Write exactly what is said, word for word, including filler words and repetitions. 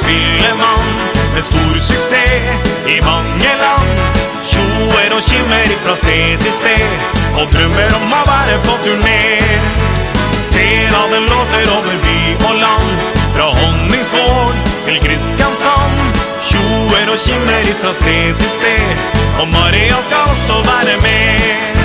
lille mann med stor suksess i mange land. Tjoer og kimmer fra sted til sted og drømmer om å være på turné. Feraden låter over by og land, fra Honningsvåg til Kristiansand. Tjoer og kimmer fra sted til sted, og Maria skal også være med.